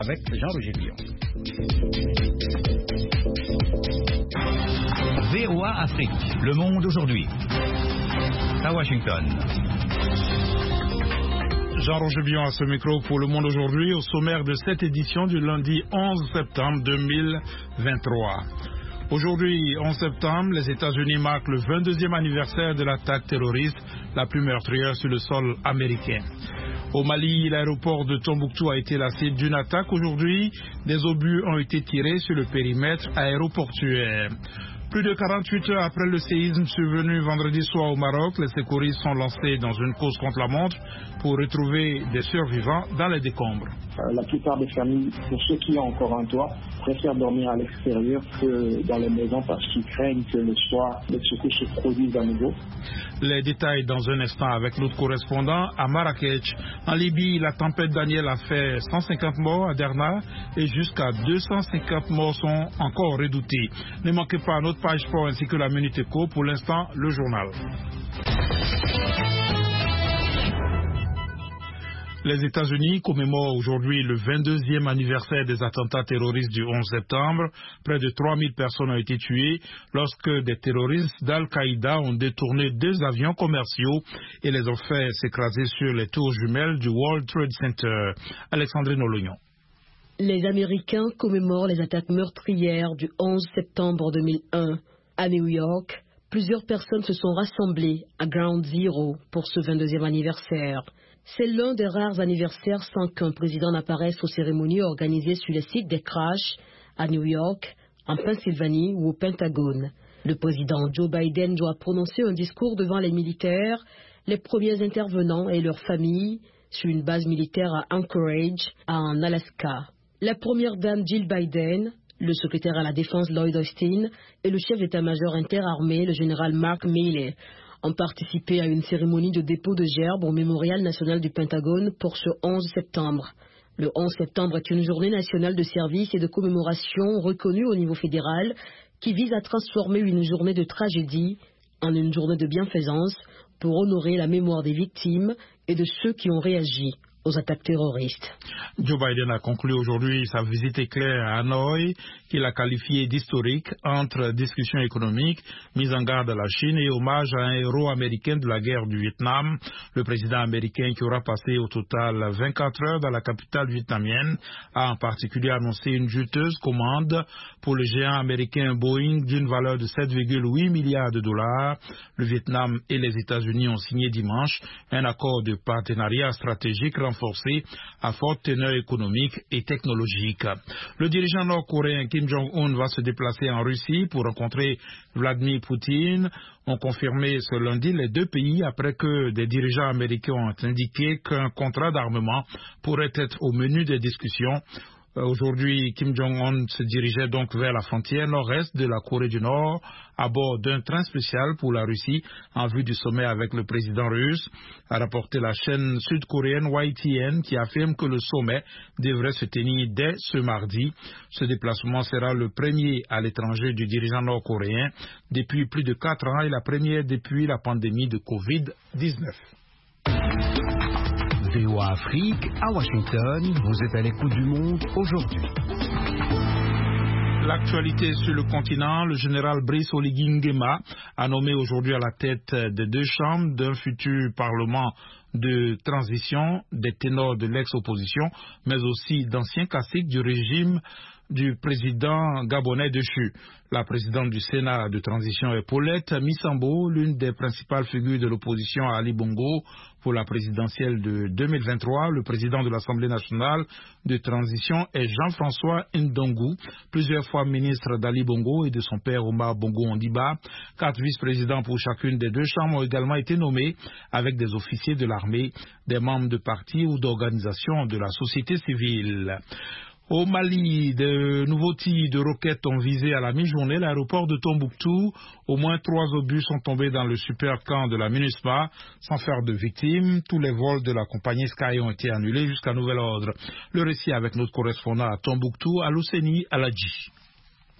Avec Jean-Roger Guillon. VOA Afrique, le monde aujourd'hui. À Washington. Jean-Roger Guillon à ce micro pour Le Monde aujourd'hui, au sommaire de cette édition du lundi 11 septembre 2023. Aujourd'hui, 11 septembre, les États-Unis marquent le 22e anniversaire de l'attaque terroriste la plus meurtrière sur le sol américain. Au Mali, l'aéroport de Tombouctou a été la cible d'une attaque. Aujourd'hui, des obus ont été tirés sur le périmètre aéroportuaire. Plus de 48 heures après le séisme survenu vendredi soir au Maroc, les secouristes sont lancés dans une course contre la montre pour retrouver des survivants dans les décombres. La plupart des familles, pour ceux qui ont encore un toit, préfèrent dormir à l'extérieur que dans les maisons parce qu'ils craignent que le soir, les secours se produisent à nouveau. Les détails dans un instant avec notre correspondant à Marrakech. En Libye, la tempête Daniel a fait 150 morts à Derna et jusqu'à 250 morts sont encore redoutés. Ne manquez pas notre page sport ainsi que la Minute Éco. Pour l'instant, le journal. Les États-Unis commémorent aujourd'hui le 22e anniversaire des attentats terroristes du 11 septembre. Près de 3000 personnes ont été tuées lorsque des terroristes d'Al-Qaïda ont détourné 2 avions commerciaux et les ont fait s'écraser sur les tours jumelles du World Trade Center. Alexandrine Olognon. Les Américains commémorent les attaques meurtrières du 11 septembre 2001. À New York, plusieurs personnes se sont rassemblées à Ground Zero pour ce 22e anniversaire. C'est l'un des rares anniversaires sans qu'un président n'apparaisse aux cérémonies organisées sur les sites des crashs à New York, en Pennsylvanie ou au Pentagone. Le président Joe Biden doit prononcer un discours devant les militaires, les premiers intervenants et leurs familles sur une base militaire à Anchorage, en Alaska. La première dame Jill Biden, le secrétaire à la défense Lloyd Austin et le chef d'état-major interarmé, le général Mark Milley, ont participé à une cérémonie de dépôt de gerbes au Mémorial national du Pentagone pour ce 11 septembre. Le 11 septembre est une journée nationale de service et de commémoration reconnue au niveau fédéral qui vise à transformer une journée de tragédie en une journée de bienfaisance pour honorer la mémoire des victimes et de ceux qui ont réagi aux attaques terroristes. Joe Biden a conclu aujourd'hui sa visite éclair à Hanoï, qu'il a qualifiée d'historique entre discussions économiques, mise en garde à la Chine et hommage à un héros américain de la guerre du Vietnam. Le président américain, qui aura passé au total 24 heures dans la capitale vietnamienne, a en particulier annoncé une juteuse commande pour le géant américain Boeing d'une valeur de 7,8 milliards de dollars. Le Vietnam et les États-Unis ont signé dimanche un accord de partenariat stratégique renforcé à forte teneur économique et technologique. Le dirigeant nord-coréen Kim Jong-un va se déplacer en Russie pour rencontrer Vladimir Poutine. Ont confirmé ce lundi les 2 pays après que des dirigeants américains ont indiqué qu'un contrat d'armement pourrait être au menu des discussions. Aujourd'hui, Kim Jong-un se dirigeait donc vers la frontière nord-est de la Corée du Nord à bord d'un train spécial pour la Russie en vue du sommet avec le président russe, a rapporté la chaîne sud-coréenne YTN qui affirme que le sommet devrait se tenir dès ce mardi. Ce déplacement sera le premier à l'étranger du dirigeant nord-coréen depuis plus de 4 ans et la première depuis la pandémie de Covid-19. VOA Afrique, à Washington, vous êtes à l'écoute du monde aujourd'hui. L'actualité sur le continent, le général Brice Oligui Nguema a nommé aujourd'hui à la tête des 2 chambres d'un futur parlement de transition des ténors de l'ex-opposition, mais aussi d'anciens caciques du régime du président gabonais déchu. La présidente du Sénat de transition est Paulette Missambo, l'une des principales figures de l'opposition à Ali Bongo pour la présidentielle de 2023. Le président de l'Assemblée nationale de transition est Jean-François Ndongo, plusieurs fois ministre d'Ali Bongo et de son père Omar Bongo Ondiba. 4 vice-présidents pour chacune des 2 chambres ont également été nommés avec des officiers de l'armée, des membres de partis ou d'organisations de la société civile. Au Mali, de nouveaux tirs de roquettes ont visé à la mi-journée l'aéroport de Tombouctou. Au moins 3 obus sont tombés dans le super camp de la MINUSMA sans faire de victimes. Tous les vols de la compagnie Sky ont été annulés jusqu'à nouvel ordre. Le récit avec notre correspondant à Tombouctou, Alousseni Aladji.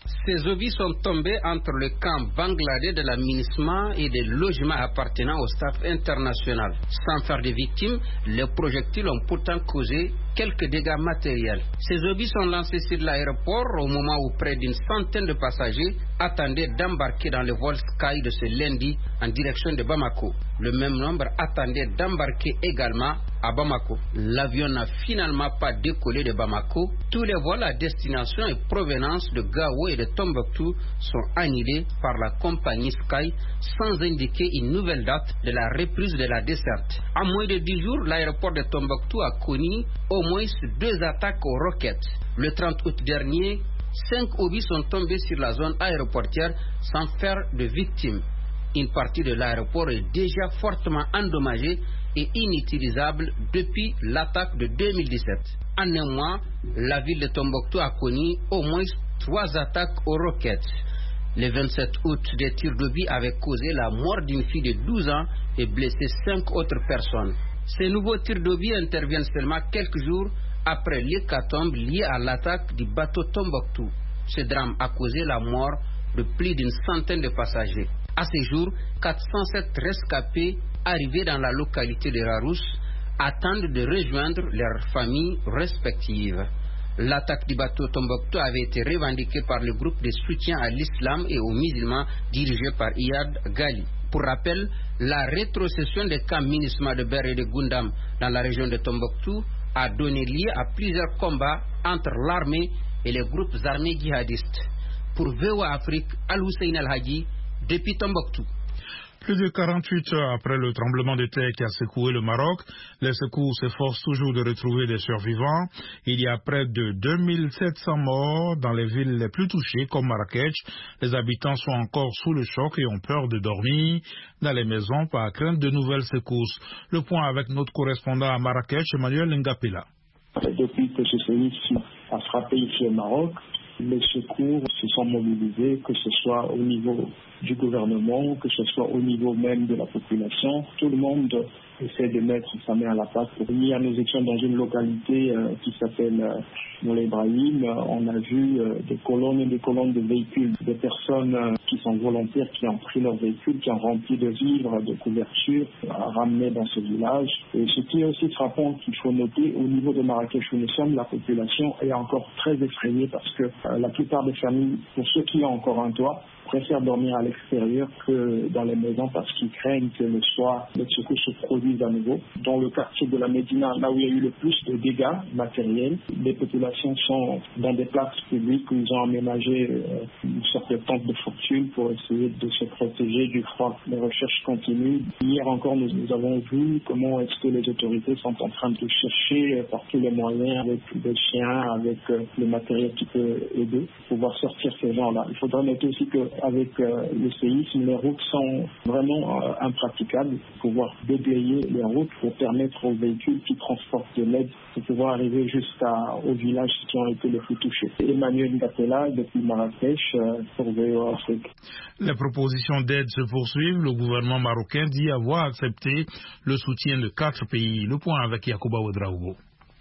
Ces obus sont tombés entre le camp bangladais de la MINUSMA et des logements appartenant au staff international. Sans faire de victimes, les projectiles ont pourtant causé quelques dégâts matériels. Ces obus sont lancés sur l'aéroport au moment où près d'une centaine de passagers attendaient d'embarquer dans le vol Sky de ce lundi en direction de Bamako. Le même nombre attendait d'embarquer également à Bamako. L'avion n'a finalement pas décollé de Bamako. Tous les vols à destination et provenance de Gao et de Tombouctou sont annulés par la compagnie Sky sans indiquer une nouvelle date de la reprise de la desserte. En moins de 10 jours, l'aéroport de Tombouctou a connu au moins 2 attaques aux roquettes. Le 30 août dernier, 5 obus sont tombés sur la zone aéroportière sans faire de victimes. Une partie de l'aéroport est déjà fortement endommagée et inutilisable depuis l'attaque de 2017. En un mois, la ville de Tombouctou a connu au moins 3 attaques aux roquettes. Le 27 août, des tirs d'obus avaient causé la mort d'une fille de 12 ans et blessé 5 autres personnes. Ces nouveaux tirs d'obus interviennent seulement quelques jours après l'hécatombe liée à l'attaque du bateau Tombouctou. Ce drame a causé la mort de plus d'une centaine de passagers. À ce jour, 407 rescapés arrivés dans la localité de Rarousse attendent de rejoindre leurs familles respectives. L'attaque du bateau Tombouctou avait été revendiquée par le groupe de soutien à l'islam et aux musulmans dirigé par Iyad Ghali. Pour rappel, la rétrocession des camps MINUSMA de Ber et de Gundam dans la région de Tombouctou a donné lieu à plusieurs combats entre l'armée et les groupes armés djihadistes. Pour VOA Afrique, Al-Hussein El-Hadji, depuis Tombouctou. Plus de 48 heures après le tremblement de terre qui a secoué le Maroc, les secours s'efforcent toujours de retrouver des survivants. Il y a près de 2700 morts dans les villes les plus touchées comme Marrakech. Les habitants sont encore sous le choc et ont peur de dormir dans les maisons par crainte de nouvelles secousses. Le point avec notre correspondant à Marrakech, Emmanuel Ngapela. Depuis que ce séisme a frappé ici au Maroc, les secours se sont mobilisés, que ce soit au niveau du gouvernement, que ce soit au niveau même de la population. Tout le monde essaie de mettre sa main à la pâte. Hier, nous étions dans une localité qui s'appelle Moulay Ibrahim. On a vu des colonnes et des colonnes de véhicules, des personnes qui sont volontaires, qui ont pris leurs véhicules, qui ont rempli de vivres, de couvertures, ramenés dans ce village. Et ce qui est aussi frappant, qu'il faut noter, au niveau de Marrakech où nous sommes, la population est encore très effrayée parce que la plupart des familles, pour ceux qui ont encore un toit, préfèrent dormir à l'extérieur que dans les maisons parce qu'ils craignent que le soir, les secousses se produisent à nouveau. Dans le quartier de la Médina, là où il y a eu le plus de dégâts matériels, les populations sont dans des places publiques où ils ont aménagé une sorte de tente de fortune pour essayer de se protéger du froid. Les recherches continuent. Hier encore, nous avons vu comment est-ce que les autorités sont en train de chercher par tous les moyens, avec des chiens, avec le matériel qui peut aider, pour pouvoir sortir ces gens-là. Il faudra noter aussi que avec le séisme, les routes sont vraiment impraticables. Pouvoir déblayer les routes pour permettre aux véhicules qui transportent de l'aide de pouvoir arriver jusqu'aux villages qui ont été les plus touchés. Emmanuel Ngapela depuis Marrakech pour VOA Afrique. Les propositions d'aide se poursuivent. Le gouvernement marocain dit avoir accepté le soutien de 4 pays. Le point avec Yacouba Ouedraogo.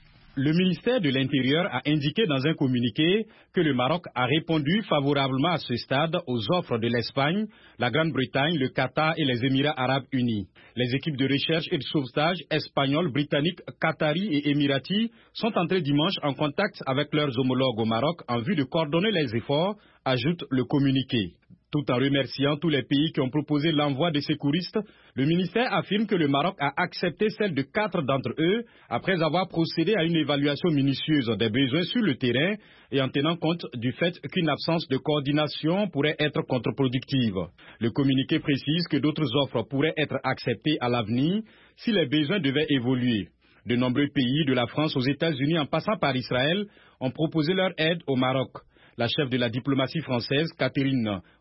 Le ministère de l'Intérieur a indiqué dans un communiqué que le Maroc a répondu favorablement à ce stade aux offres de l'Espagne, la Grande-Bretagne, le Qatar et les Émirats arabes unis. Les équipes de recherche et de sauvetage espagnoles, britanniques, qataris et émiratis sont entrées dimanche en contact avec leurs homologues au Maroc en vue de coordonner les efforts, ajoute le communiqué. Tout en remerciant tous les pays qui ont proposé l'envoi des secouristes, le ministère affirme que le Maroc a accepté celle de 4 d'entre eux après avoir procédé à une évaluation minutieuse des besoins sur le terrain et en tenant compte du fait qu'une absence de coordination pourrait être contre-productive. Le communiqué précise que d'autres offres pourraient être acceptées à l'avenir si les besoins devaient évoluer. De nombreux pays, de la France aux États-Unis en passant par Israël, ont proposé leur aide au Maroc. La chef de la diplomatie française, Catherine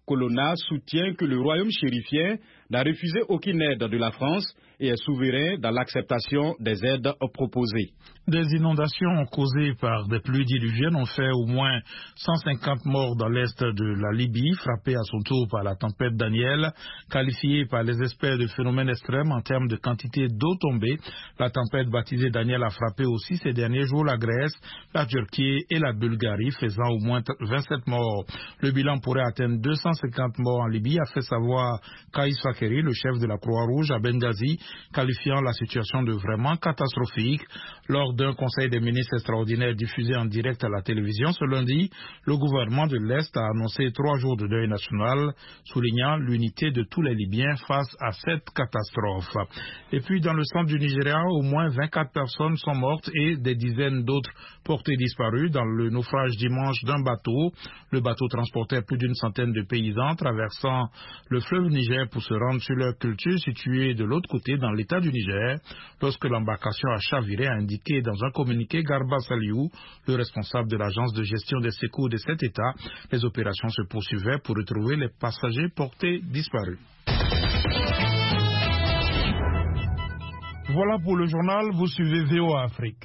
Colonna soutient que le royaume chérifien n'a refusé aucune aide de la France et est souverain dans l'acceptation des aides proposées. Des inondations causées par des pluies diluviennes ont fait au moins 150 morts dans l'est de la Libye, frappée à son tour par la tempête Daniel, qualifiée par les experts de phénomène extrême en termes de quantité d'eau tombée. La tempête baptisée Daniel a frappé aussi ces derniers jours la Grèce, la Turquie et la Bulgarie, faisant au moins 27 morts. Le bilan pourrait atteindre 250 morts en Libye, a fait savoir Kaïs Fakeri, le chef de la Croix-Rouge à Benghazi, qualifiant la situation de vraiment catastrophique. Lors d'un conseil des ministres extraordinaire diffusé en direct à la télévision ce lundi, le gouvernement de l'Est a annoncé 3 jours de deuil national, soulignant l'unité de tous les Libyens face à cette catastrophe. Et puis, dans le centre du Nigeria, au moins 24 personnes sont mortes et des dizaines d'autres portées disparues dans le naufrage dimanche d'un bateau. Le bateau transportait plus d'une centaine de paysans traversant le fleuve Niger pour se rendre sur leur culture située de l'autre côté dans l'état du Niger. Lorsque l'embarcation a chaviré, a indiqué dans un communiqué Garba Saliou, le responsable de l'agence de gestion des secours de cet état. Les opérations se poursuivaient pour retrouver les passagers portés disparus. Voilà pour le journal, vous suivez VOA Afrique.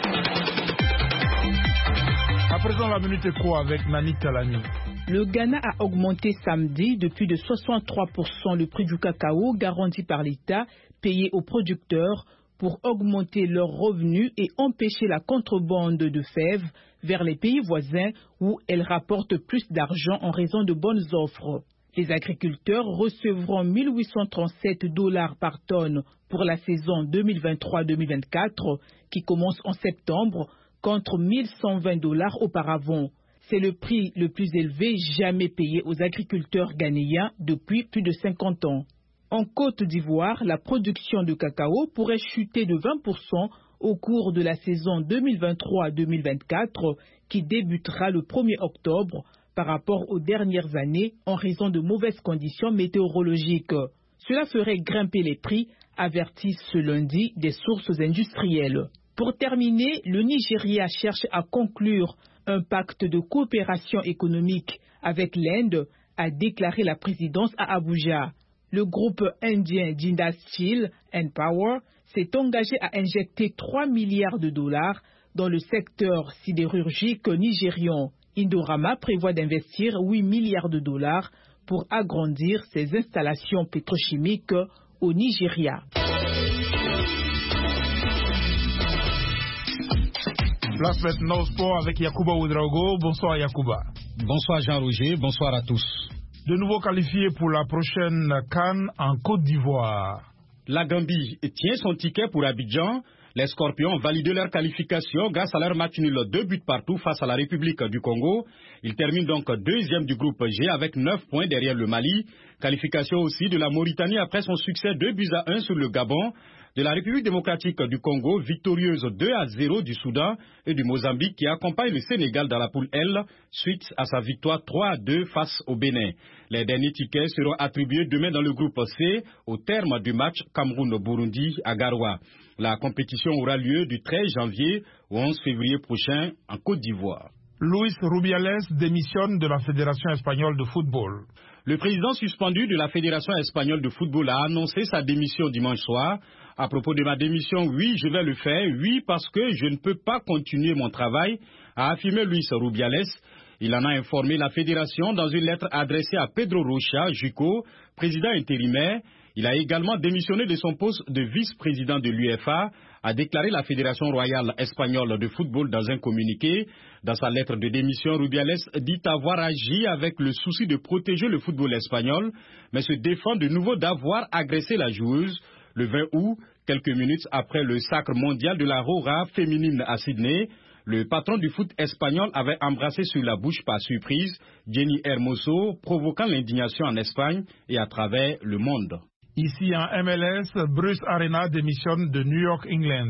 À présent, la minute éco avec Nani Talani. Le Ghana a augmenté samedi de plus de 63% le prix du cacao garanti par l'État, payé aux producteurs pour augmenter leurs revenus et empêcher la contrebande de fèves vers les pays voisins où elles rapportent plus d'argent en raison de bonnes offres. Les agriculteurs recevront $1 837 par tonne pour la saison 2023-2024 qui commence en septembre contre $1 120 auparavant. C'est le prix le plus élevé jamais payé aux agriculteurs ghanéens depuis plus de 50 ans. En Côte d'Ivoire, la production de cacao pourrait chuter de 20% au cours de la saison 2023-2024 qui débutera le 1er octobre par rapport aux dernières années en raison de mauvaises conditions météorologiques. Cela ferait grimper les prix, avertissent ce lundi des sources industrielles. Pour terminer, le Nigeria cherche à conclure un pacte de coopération économique avec l'Inde, a déclaré la présidence à Abuja. Le groupe indien Jindal Steel and Power s'est engagé à injecter $3 milliards dans le secteur sidérurgique nigérian. Indorama prévoit d'investir $8 milliards pour agrandir ses installations pétrochimiques au Nigeria. Place maintenant au sport avec Yacouba Ouedraogo. Bonsoir Yacouba. Bonsoir Jean-Roger, bonsoir à tous. De nouveau qualifié pour la prochaine CAN en Côte d'Ivoire. La Gambie tient son ticket pour Abidjan. Les Scorpions ont validé leur qualification grâce à leur match nul 2 buts partout face à la République du Congo. Ils terminent donc deuxième du groupe G avec 9 points derrière le Mali. Qualification aussi de la Mauritanie après son succès 2-1 sur le Gabon. De la République démocratique du Congo, victorieuse 2-0 du Soudan et du Mozambique qui accompagne le Sénégal dans la poule L suite à sa victoire 3-2 face au Bénin. Les derniers tickets seront attribués demain dans le groupe C au terme du match Cameroun-Burundi à Garoua. La compétition aura lieu du 13 janvier au 11 février prochain en Côte d'Ivoire. Luis Rubiales démissionne de la Fédération espagnole de football. Le président suspendu de la Fédération espagnole de football a annoncé sa démission dimanche soir. À propos de ma démission, oui, je vais le faire. Oui, parce que je ne peux pas continuer mon travail, a affirmé Luis Rubiales. Il en a informé la Fédération dans une lettre adressée à Pedro Rocha Jucco, président intérimaire. Il a également démissionné de son poste de vice-président de l'UEFA, a déclaré la Fédération royale espagnole de football dans un communiqué. Dans sa lettre de démission, Rubiales dit avoir agi avec le souci de protéger le football espagnol, mais se défend de nouveau d'avoir agressé la joueuse. Le 20 août, quelques minutes après le sacre mondial de la Rora féminine à Sydney, le patron du foot espagnol avait embrassé sur la bouche par surprise Jenny Hermoso, provoquant l'indignation en Espagne et à travers le monde. Ici en MLS, Bruce Arena démissionne de New York, England.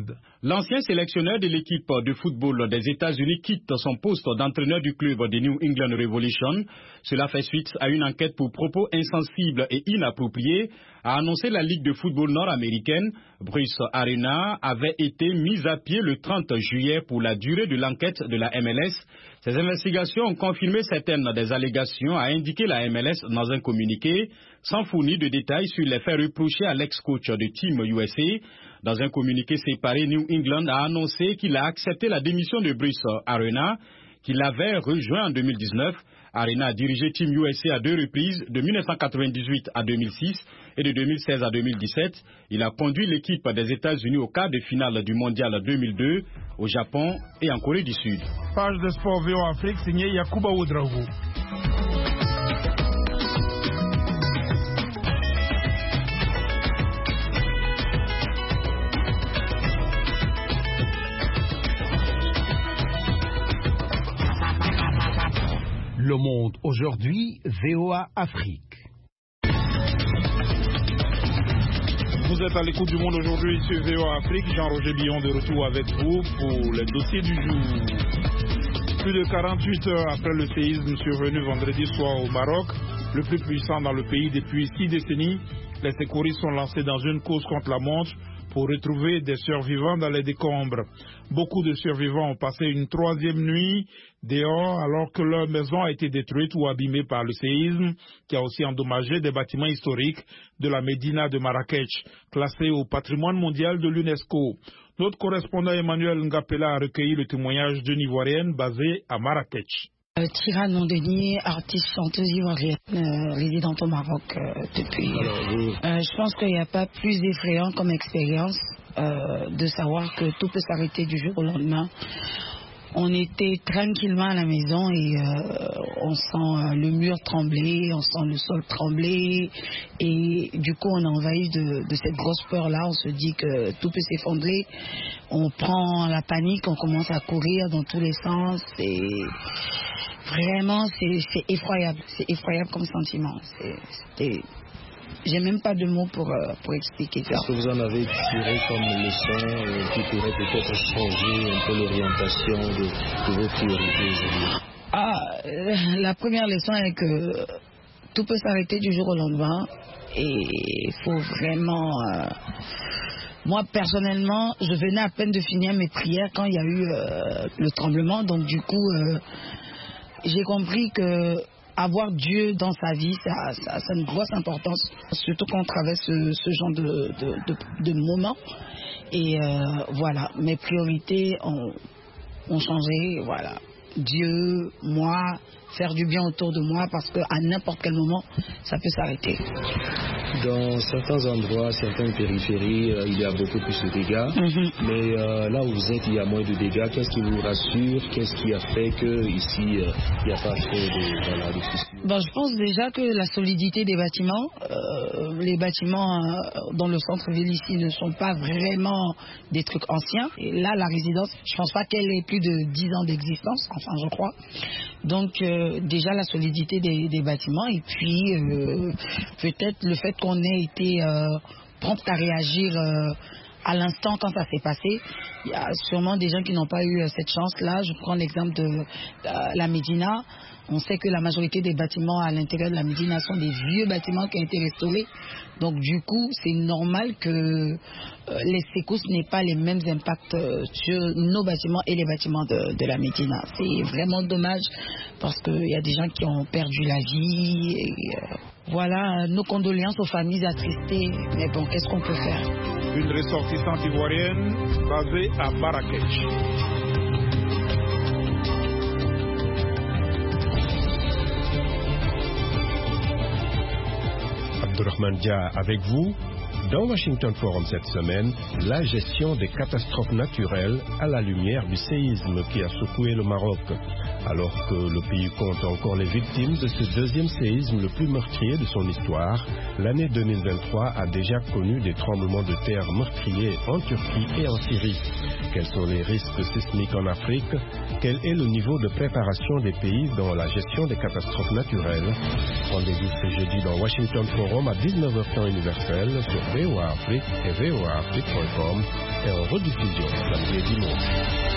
L'ancien sélectionneur de l'équipe de football des États-Unis quitte son poste d'entraîneur du club de New England Revolution. Cela fait suite à une enquête pour propos insensibles et inappropriés, a annoncé la Ligue de football nord-américaine. Bruce Arena avait été mis à pied le 30 juillet pour la durée de l'enquête de la MLS. Ces investigations ont confirmé certaines des allégations, a indiqué la MLS dans un communiqué, sans fournir de détails sur les faits reprochés à l'ex-coach de Team USA. Dans un communiqué séparé, New England a annoncé qu'il a accepté la démission de Bruce Arena, qu'il avait rejoint en 2019. Arena a dirigé Team USA à 2 reprises, de 1998 à 2006 et de 2016 à 2017. Il a conduit l'équipe des États-Unis au quart de finale du Mondial 2002, au Japon et en Corée du Sud. Page de sport VOA Afrique, signé Yacouba Ouedraogo. Le Monde aujourd'hui, VOA Afrique. Vous êtes à l'écoute du Monde aujourd'hui sur VOA Afrique. Jean-Roger Billon de retour avec vous pour les dossiers du jour. Plus de 48 heures après le séisme survenu vendredi soir au Maroc, le plus puissant dans le pays depuis 6 décennies, les secouristes sont lancés dans une course contre la montre pour retrouver des survivants dans les décombres. Beaucoup de survivants ont passé une 3e nuit dehors alors que leur maison a été détruite ou abîmée par le séisme qui a aussi endommagé des bâtiments historiques de la Médina de Marrakech, classée au patrimoine mondial de l'UNESCO. Notre correspondant Emmanuel Ngapela a recueilli le témoignage d'une Ivoirienne basée à Marrakech. Tira Nondeni, artiste chanteuse ivoirienne, résidente au Maroc depuis. Je pense qu'il n'y a pas plus effrayant comme expérience de savoir que tout peut s'arrêter du jour au lendemain. On était tranquillement à la maison et on sent le mur trembler, on sent le sol trembler et du coup on est envahi de cette grosse peur-là. On se dit que tout peut s'effondrer. On prend la panique, on commence à courir dans tous les sens et vraiment c'est effroyable. C'est effroyable comme sentiment. J'ai même pas de mots pour expliquer ça. Est-ce que vous en avez tiré comme leçon qui pourrait peut-être changer un peu l'orientation de vos priorités? La première leçon est que tout peut s'arrêter du jour au lendemain et il faut vraiment... Moi, personnellement, je venais à peine de finir mes prières quand il y a eu le tremblement. Donc, du coup, j'ai compris que avoir Dieu dans sa vie, ça a une grosse importance, surtout quand on traverse ce genre de moments. Et voilà, mes priorités ont changé. Voilà, Dieu, moi, faire du bien autour de moi, parce qu'à n'importe quel moment, ça peut s'arrêter. Dans certains endroits, certaines périphéries, il y a beaucoup plus de dégâts. Mais là où vous êtes, il y a moins de dégâts. Qu'est-ce qui vous rassure? Qu'est-ce qui a fait qu'ici, il n'y a pas trop de fissures? Je pense déjà que la solidité des bâtiments, les bâtiments dans le centre-ville ici ne sont pas vraiment des trucs anciens. Et là, la résidence, je ne pense pas qu'elle ait plus de 10 ans d'existence, enfin je crois. Donc déjà la solidité des bâtiments et puis peut-être le fait qu'on ait été prompt à réagir à l'instant quand ça s'est passé. Il y a sûrement des gens qui n'ont pas eu cette chance-là. Je prends l'exemple de la Médina. On sait que la majorité des bâtiments à l'intérieur de la Médina sont des vieux bâtiments qui ont été restaurés. Donc du coup, c'est normal que les secousses n'aient pas les mêmes impacts sur nos bâtiments et les bâtiments de la Médina. C'est vraiment dommage parce qu'il y a des gens qui ont perdu la vie. Et, voilà, nos condoléances aux familles attristées. Mais bon, qu'est-ce qu'on peut faire? Une ressortissante ivoirienne basée à Marrakech. Abdourahmane Dia avec vous. Dans Washington Forum cette semaine, la gestion des catastrophes naturelles à la lumière du séisme qui a secoué le Maroc. Alors que le pays compte encore les victimes de ce deuxième séisme le plus meurtrier de son histoire, l'année 2023 a déjà connu des tremblements de terre meurtriers en Turquie et en Syrie. Quels sont les risques sismiques en Afrique? Quel est le niveau de préparation des pays dans la gestion des catastrophes naturelles? Rendez-vous ce jeudi dans Washington Forum à 19h temps universel sur VOA Afrique et voaafrique.com et en rediffusion samedi et dimanche.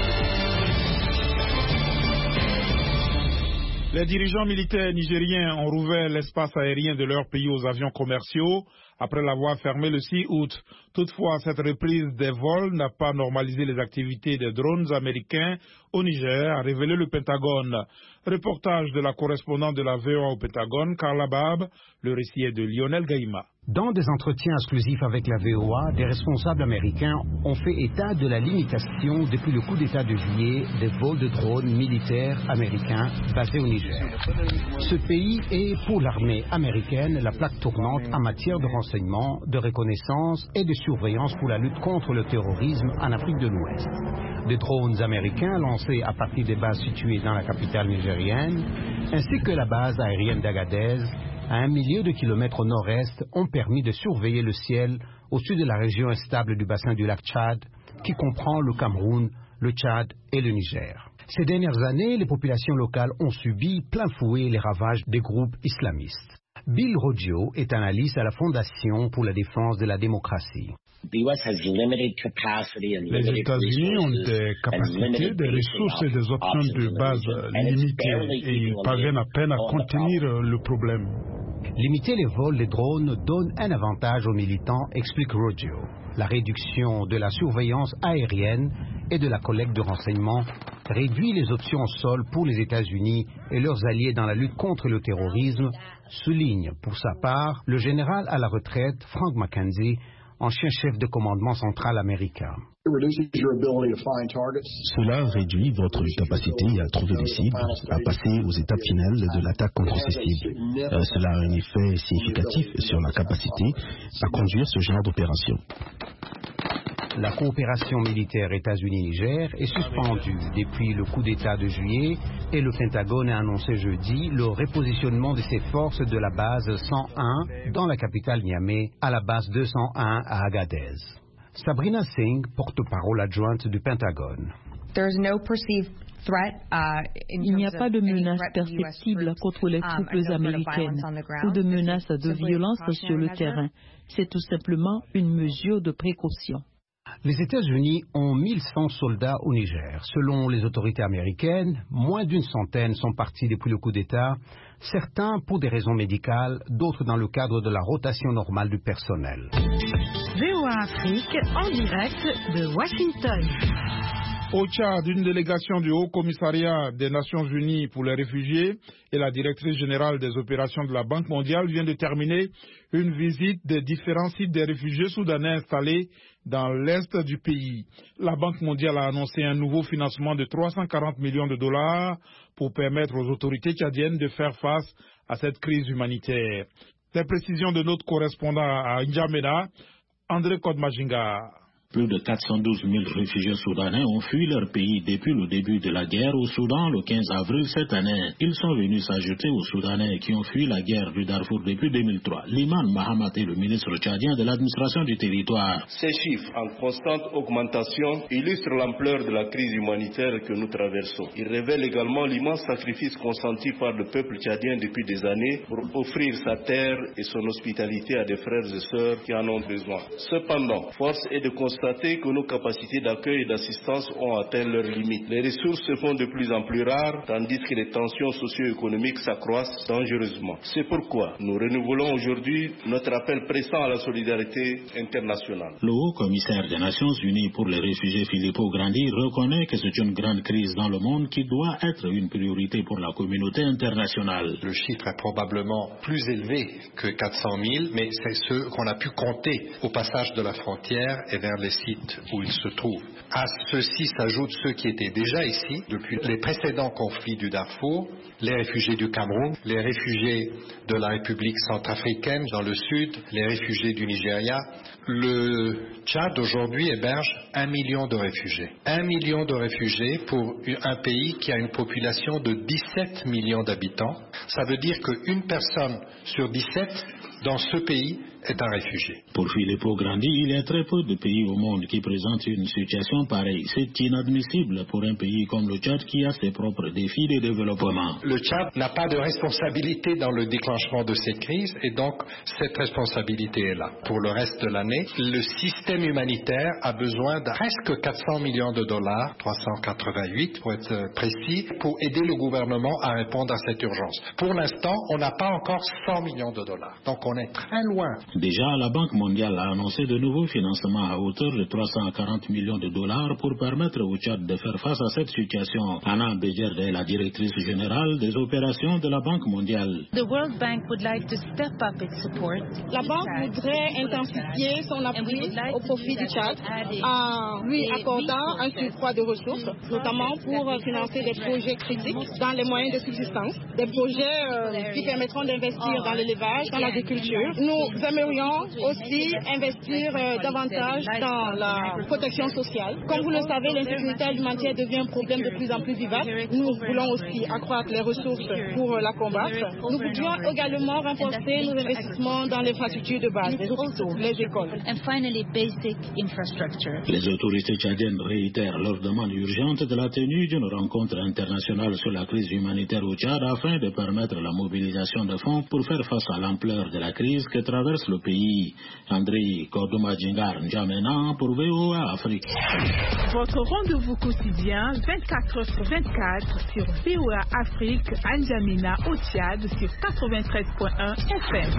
Les dirigeants militaires nigériens ont rouvert l'espace aérien de leur pays aux avions commerciaux après l'avoir fermé le 6 août. Toutefois, cette reprise des vols n'a pas normalisé les activités des drones américains au Niger, a révélé le Pentagone. Reportage de la correspondante de la VOA au Pentagone, Carla Bab, le récit est de Lionel Gaïma. Dans des entretiens exclusifs avec la VOA, des responsables américains ont fait état de la limitation depuis le coup d'État de juillet des vols de drones militaires américains basés au Niger. Ce pays est pour l'armée américaine la plaque tournante en matière de renseignement, de reconnaissance et de surveillance pour la lutte contre le terrorisme en Afrique de l'Ouest. Des drones américains lancés à partir des bases situées dans la capitale nigérienne, ainsi que la base aérienne d'Agadez, à 1 million de kilomètres au nord-est, ont permis de surveiller le ciel au-dessus de la région instable du bassin du lac Tchad, qui comprend le Cameroun, le Tchad et le Niger. Ces dernières années, les populations locales ont subi plein fouet les ravages des groupes islamistes. Bill Roggio est analyste à la Fondation pour la défense de la démocratie. Les États-Unis ont des capacités, des ressources et des options de base limitées et ils parviennent à peine à contenir le problème. Limiter les vols des drones donne un avantage aux militants, explique Roggio. La réduction de la surveillance aérienne et de la collecte de renseignements réduit les options au sol pour les États-Unis et leurs alliés dans la lutte contre le terrorisme, souligne pour sa part le général à la retraite Frank McKenzie, ancien chef de commandement central américain. Cela réduit votre capacité à trouver des cibles, à passer aux étapes finales de l'attaque contre ces cibles. Cela a un effet significatif sur la capacité à conduire ce genre d'opération. La coopération militaire États-Unis-Niger est suspendue depuis le coup d'État de juillet et le Pentagone a annoncé jeudi le repositionnement de ses forces de la base 101 dans la capitale Niamey à la base 201 à Agadez. Sabrina Singh, porte-parole adjointe du Pentagone. Il n'y a pas de menace perceptible contre les troupes américaines ou de menace de violence sur le terrain. C'est tout simplement une mesure de précaution. Les États-Unis ont 1100 soldats au Niger. Selon les autorités américaines, moins d'une centaine sont partis depuis le coup d'État, certains pour des raisons médicales, d'autres dans le cadre de la rotation normale du personnel. VOA Afrique en direct de Washington. Au Tchad, une délégation du Haut Commissariat des Nations Unies pour les réfugiés et la directrice générale des opérations de la Banque mondiale vient de terminer une visite des différents sites des réfugiés soudanais installés dans l'est du pays. La Banque mondiale a annoncé un nouveau financement de 340 millions de dollars pour permettre aux autorités tchadiennes de faire face à cette crise humanitaire. Les précisions de notre correspondant à N'Djamena, André Kodmajinga. Plus de 412 000 réfugiés soudanais ont fui leur pays depuis le début de la guerre au Soudan le 15 avril cette année. Ils sont venus s'ajouter aux Soudanais qui ont fui la guerre du Darfour depuis 2003. Liman Mahamat est le ministre tchadien de l'administration du territoire. Ces chiffres en constante augmentation illustrent l'ampleur de la crise humanitaire que nous traversons. Ils révèlent également l'immense sacrifice consenti par le peuple tchadien depuis des années pour offrir sa terre et son hospitalité à des frères et sœurs qui en ont besoin. Cependant, force est de constater que nos capacités d'accueil et d'assistance ont atteint leurs limites. Les ressources se font de plus en plus rares, tandis que les tensions socio-économiques s'accroissent dangereusement. C'est pourquoi nous renouvelons aujourd'hui notre appel pressant à la solidarité internationale. Le haut commissaire des Nations Unies pour les réfugiés Filippo Grandi reconnaît que c'est une grande crise dans le monde qui doit être une priorité pour la communauté internationale. Le chiffre est probablement plus élevé que 400 000, mais c'est ce qu'on a pu compter au passage de la frontière et vers les sites où ils se trouvent. À ceux-ci s'ajoutent ceux qui étaient déjà ici depuis les précédents conflits du Darfour, les réfugiés du Cameroun, les réfugiés de la République centrafricaine dans le sud, les réfugiés du Nigeria. Le Tchad aujourd'hui héberge 1 million de réfugiés. 1 million de réfugiés pour un pays qui a une population de 17 millions d'habitants. Ça veut dire qu'une personne sur 17 dans ce pays est un réfugié. Pour Filippo Grandi, il y a très peu de pays au monde qui présentent une situation pareille. C'est inadmissible pour un pays comme le Tchad qui a ses propres défis de développement. Le Tchad n'a pas de responsabilité dans le déclenchement de cette crise et donc cette responsabilité est là. Pour le reste de l'année, le système humanitaire a besoin de presque 400 millions de dollars, 388 pour être précis, pour aider le gouvernement à répondre à cette urgence. Pour l'instant, on n'a pas encore 100 millions de dollars. Donc on est très loin. Déjà, la Banque mondiale a annoncé de nouveaux financements à hauteur de 340 millions de dollars pour permettre au Tchad de faire face à cette situation. Anna Béjerde est la directrice générale des opérations de la Banque mondiale. La Banque voudrait intensifier son appui au profit du Tchad en lui accordant un surcroît de ressources, notamment pour financer des projets critiques dans les moyens de subsistance, des projets qui permettront d'investir dans l'élevage, dans l'agriculture. Nous aimerions aussi investir davantage dans la protection sociale. Comme vous le savez, l'insécurité alimentaire devient un problème de plus en plus vivace. Nous voulons aussi accroître les ressources pour la combattre. Nous voudrions également renforcer nos investissements dans l'infrastructure de base, les hôpitaux, les écoles. Les autorités tchadiennes réitèrent leur demande urgente de la tenue d'une rencontre internationale sur la crise humanitaire au Tchad afin de permettre la mobilisation de fonds pour faire face à l'ampleur de la crise que traverse le pays. André Kodoumadjingar N'Djamena pour VOA Afrique. Votre rendez-vous quotidien 24h/24 sur VOA Afrique, N'Djamena au Tchad sur 93.1 FM.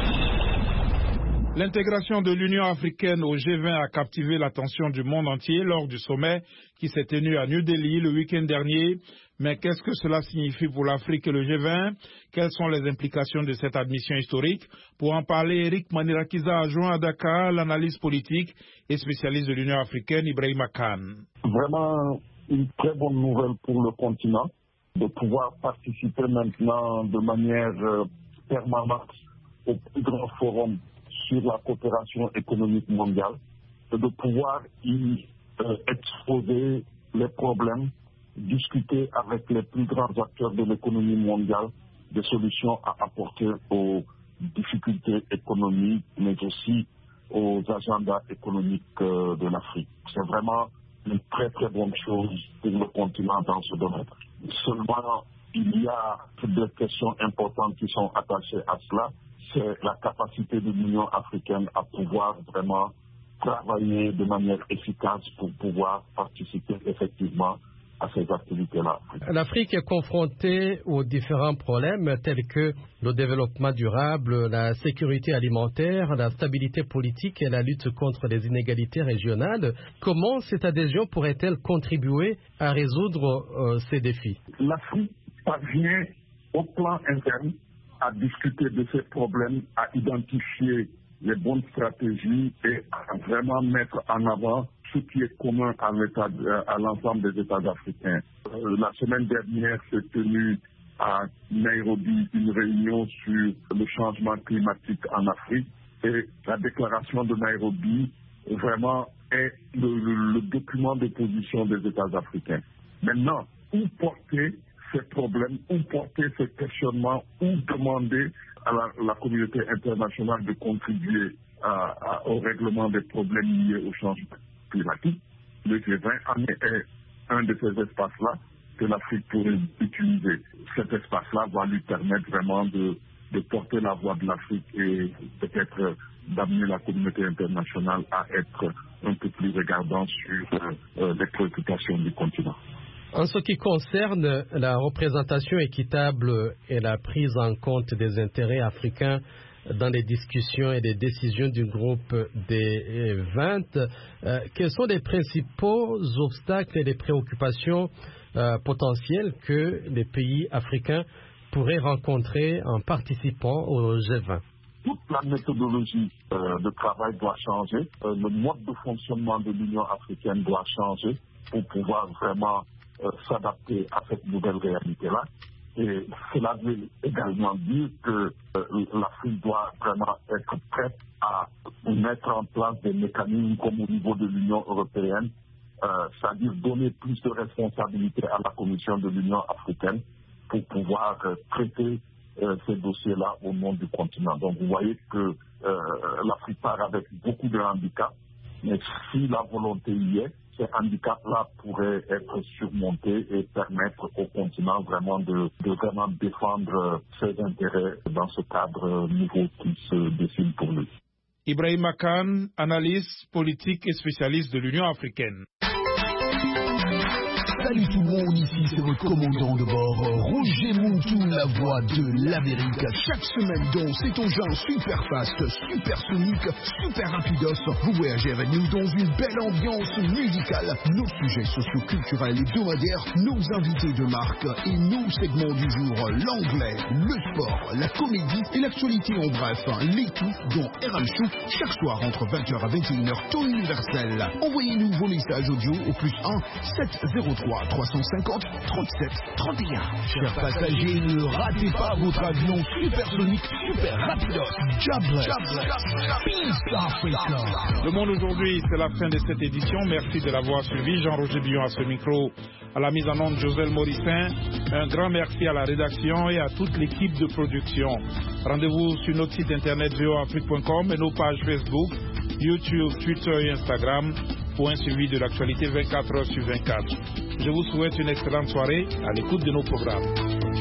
L'intégration de l'Union africaine au G20 a captivé l'attention du monde entier lors du sommet qui s'est tenu à New Delhi le week-end dernier. Mais qu'est-ce que cela signifie pour l'Afrique et le G20? Quelles sont les implications de cette admission historique? Pour en parler, Eric Manirakiza a joint à Dakar l'analyse politique et spécialiste de l'Union africaine, Ibrahima Khan. Vraiment une très bonne nouvelle pour le continent de pouvoir participer maintenant de manière permanente au plus grand forum sur la coopération économique mondiale, et de pouvoir y exposer les problèmes, discuter avec les plus grands acteurs de l'économie mondiale des solutions à apporter aux difficultés économiques, mais aussi aux agendas économiques de l'Afrique. C'est vraiment une très très bonne chose pour le continent dans ce domaine. Seulement, il y a des questions importantes qui sont attachées à cela. C'est la capacité de l'Union africaine à pouvoir vraiment travailler de manière efficace pour pouvoir participer effectivement à ces activités-là. L'Afrique est confrontée aux différents problèmes tels que le développement durable, la sécurité alimentaire, la stabilité politique et la lutte contre les inégalités régionales. Comment cette adhésion pourrait-elle contribuer à résoudre ces défis? L'Afrique parvient au plan interne à discuter de ces problèmes, à identifier les bonnes stratégies et à vraiment mettre en avant ce qui est commun à l'ensemble des États africains. La semaine dernière s'est tenue à Nairobi une réunion sur le changement climatique en Afrique et la déclaration de Nairobi vraiment est le document de position des États africains. Maintenant, où porter ces problèmes, où porter ces questionnements, où demander à la communauté internationale de contribuer au règlement des problèmes liés au changement climatique. Le G20 en est un de ces espaces-là que l'Afrique pourrait utiliser. Cet espace-là va lui permettre vraiment de porter la voix de l'Afrique et peut-être d'amener la communauté internationale à être un peu plus regardante sur les préoccupations du continent. En ce qui concerne la représentation équitable et la prise en compte des intérêts africains dans les discussions et les décisions du groupe des 20, quels sont les principaux obstacles et les préoccupations potentielles que les pays africains pourraient rencontrer en participant au G20? Toute la méthodologie de travail doit changer, le mode de fonctionnement de l'Union africaine doit changer pour pouvoir vraiment s'adapter à cette nouvelle réalité-là. Et cela veut également dire que l'Afrique doit vraiment être prête à mettre en place des mécanismes comme au niveau de l'Union européenne, c'est-à-dire donner plus de responsabilités à la Commission de l'Union africaine pour pouvoir traiter ces dossiers-là au nom du continent. Donc vous voyez que l'Afrique part avec beaucoup de handicaps, mais si la volonté y est, ces handicaps-là pourraient être surmontés et permettre au continent vraiment de vraiment défendre ses intérêts dans ce cadre nouveau qui se dessine pour lui. Ibrahima Kane, analyste politique et spécialiste de l'Union africaine. Salut tout le monde, ici c'est votre commandant de bord, Roger Moutou, la voix de l'Amérique. Chaque semaine dans cet engin super fast, super sonique, super rapidos, vous voyagez avec nous dans une belle ambiance musicale. Nos sujets socio-culturels hebdomadaires, nos invités de marque et nos segments du jour, l'anglais, le sport, la comédie et l'actualité en bref. Les tout dans RM Show, chaque soir entre 20h à 21h, temps universel. Envoyez-nous vos messages audio au +1 703 350 37 31. Chers passagers, ne ratez pas votre avion supersonique super rapidos. Peace Africa. Le monde aujourd'hui, c'est la fin de cette édition. Merci de l'avoir suivi. Jean-Roger Billon à ce micro. À la mise en onde, Joselle Morissin. Un grand merci à la rédaction et à toute l'équipe de production. Rendez-vous sur notre site internet voafrique.com et nos pages Facebook, YouTube, Twitter et Instagram pour un suivi de l'actualité 24h sur 24. Je vous souhaite une excellente soirée à l'écoute de nos programmes.